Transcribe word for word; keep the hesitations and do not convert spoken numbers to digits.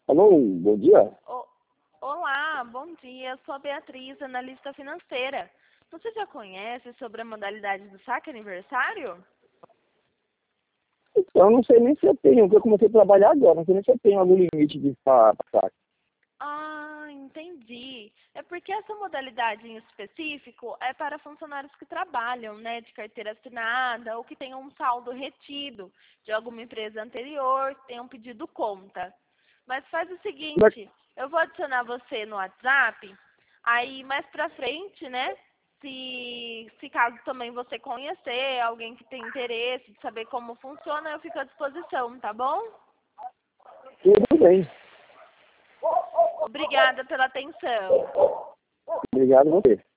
Alô, bom dia. O- Olá, bom dia. Eu sou a Beatriz, analista financeira. Você já conhece sobre a modalidade do saque aniversário? Eu não sei nem se eu tenho, porque eu comecei a trabalhar agora, não sei nem se eu tenho algum limite de passar. Ah, entendi. É porque essa modalidade em específico é para funcionários que trabalham, né, de carteira assinada ou que tenham um saldo retido de alguma empresa anterior, que tenham pedido conta. Mas faz o Mas, seguinte, eu vou adicionar você no WhatsApp, aí mais pra frente, né, se, se caso também você conhecer alguém que tem interesse de saber como funciona, eu fico à disposição, tá bom? tudo bem. Obrigada pela atenção. Obrigado a você.